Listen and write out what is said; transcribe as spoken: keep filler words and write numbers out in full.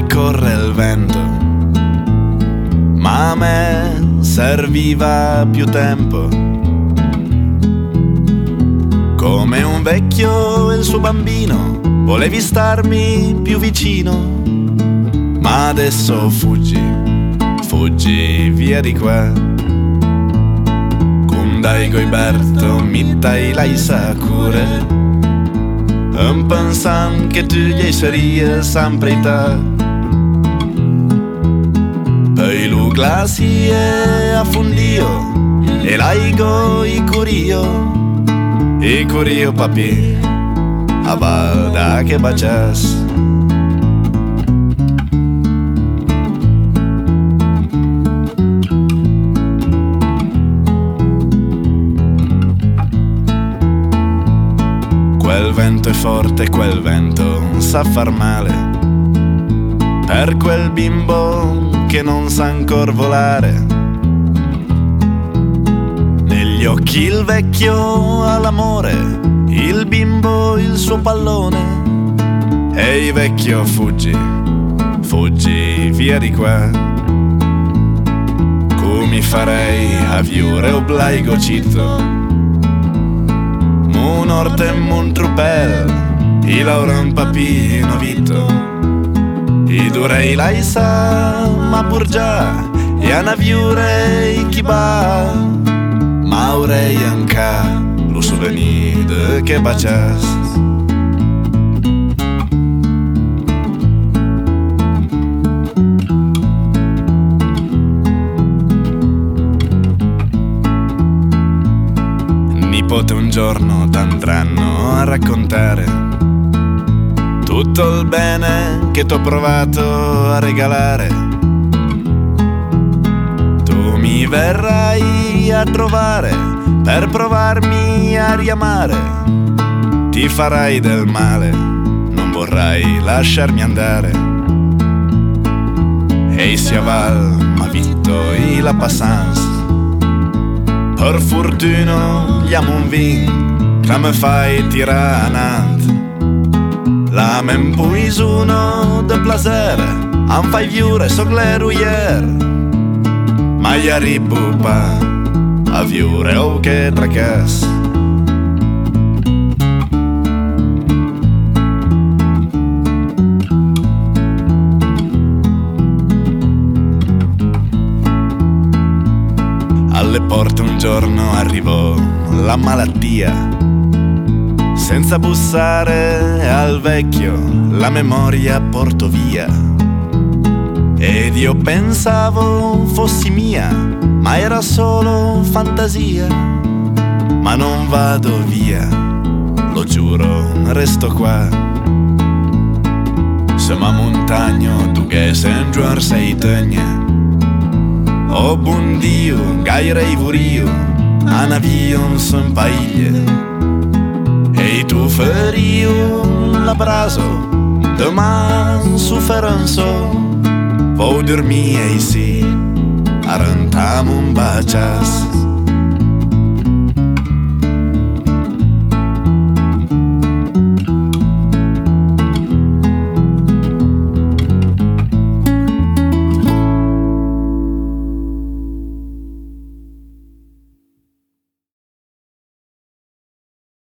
corre il vento, ma a me serviva più tempo. Come un vecchio e il suo bambino, volevi starmi più vicino, ma adesso fuggi, fuggi via di qua. Kundai goiberto, mittai lai sakure, un pensam che tu gli seria sempre ta. Poi lu glacie affundio, e laigo i curio, i curio papi, a valda che bacias. Quel vento è forte, quel vento sa far male, per quel bimbo che non sa ancor volare. Negli occhi il vecchio ha l'amore, il bimbo il suo pallone. Ehi vecchio fuggi, fuggi via di qua. Come farei a viure oblaigo citto, un orte un trupel, i lauren papino vito, i durei laisa ma burgia, e a naviure i chiba, ma urei anca lo souvenir che bacias. Nipote un giorno t'andranno a raccontare tutto il bene che t'ho provato a regalare. Tu mi verrai a trovare per provarmi a riamare. Ti farai del male, non vorrai lasciarmi andare. Ehi si aval, ma vitto i la passance. Per fortuna gli amo un vin, che me fai tiranant. La men puisuno de placer, am fai viure so gleruier. Ma gli arribu pa, a viure o che tracas. Alle porte un giorno arrivò la malattia, senza bussare al vecchio la memoria porto via. Ed io pensavo fossi mia, ma era solo fantasia. Ma non vado via, lo giuro, resto qua. Se ma montagno tu che sen giuar sei tegna. Oh buon Dio, gaire i vurio, a navion son paiglie. E tu ferio l'abraso, domani sofferenzo. Vou dormir e sì, arrancamo un bacias.